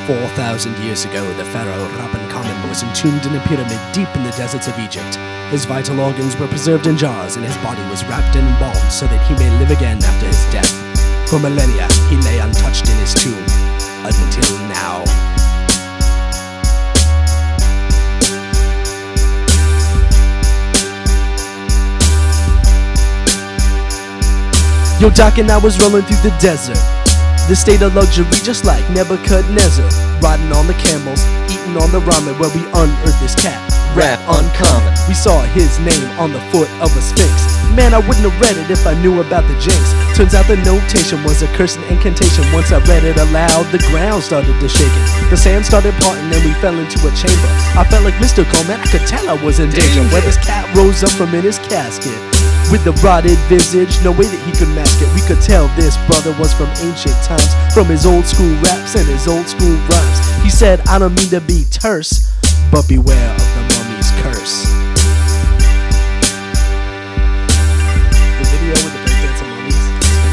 4,000 years ago, the pharaoh Rabban-Khamun was entombed in a pyramid deep in the deserts of Egypt. His vital organs were preserved in jars, and his body was wrapped and embalmed so that he may live again after his death. For millennia, he lay untouched in his tomb, until now. Yo, Doc and I was rolling through the desert, the state of luxury just like Nebuchadnezzar, riding on the camels, eating on the ramen, where we unearthed this cat, Rap-Uncommon. We saw his name on the foot of a sphinx. Man, I wouldn't have read it if I knew about the jinx. Turns out the notation was a curse and incantation. Once I read it aloud, the ground started to shake it. The sand started parting and we fell into a chamber. I felt like Mr. Coleman, I could tell I was in danger. Where this cat rose up from in his casket with the rotted visage, no way that he could mask it. We could tell this brother was from ancient times, from his old school raps and his old school rhymes. He said, I don't mean to be terse, but beware of the mummy's curse. The video with the breakdancing mummies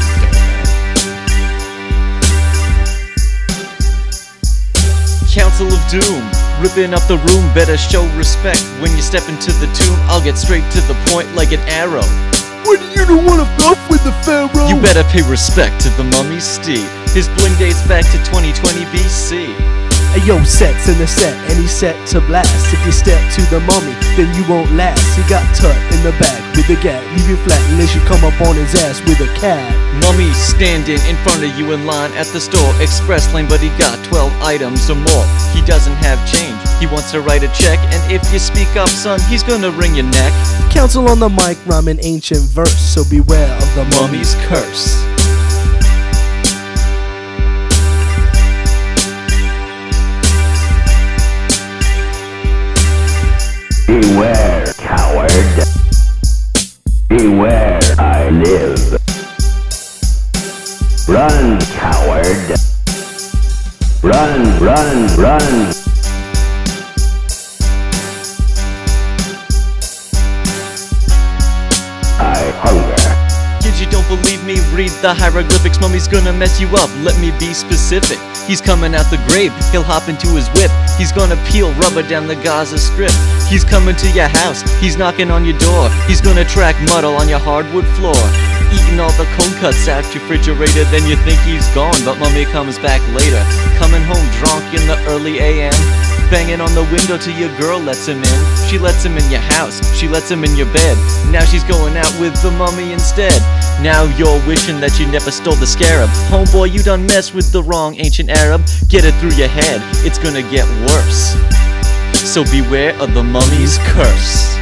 is Council of Doom, ripping up the room, better show respect. When you step into the tomb, I'll get straight to the point like an arrow. What do you don't wanna fuck with the pharaoh? You better pay respect to the mummy's steed. His bling dates back to 2020 BC. Ayo, set's in the set, and he's set to blast. If you step to the mummy, then you won't last. He got tucked in the back with a gat, leave you flat unless you come up on his ass with a cat. Mummy standing in front of you in line at the store, express lane, but he got 12 items or more. He doesn't have change, he wants to write a check, and if you speak up, son, he's gonna wring your neck. Council on the mic, rhyming ancient verse, so beware of the mummy's curse. Beware, coward. Beware, I live. Run, coward. Run, run, run. I hunger. Kids, you don't believe me? Read the hieroglyphics, mummy's gonna mess you up. Let me be specific. He's coming out the grave, he'll hop into his whip. He's gonna peel rubber down the Gaza Strip. He's coming to your house, he's knocking on your door. He's gonna track muddle on your hardwood floor. Eating all the cold cuts out your refrigerator, then you think he's gone, but mummy comes back later. Coming home drunk in the early AM, banging on the window till your girl lets him in. She lets him in your house, she lets him in your bed. Now she's going out with the mummy instead. Now you're wishing that you never stole the scarab. Homeboy, you done messed with the wrong ancient Arab. Get it through your head, it's gonna get worse. So beware of the mummy's curse.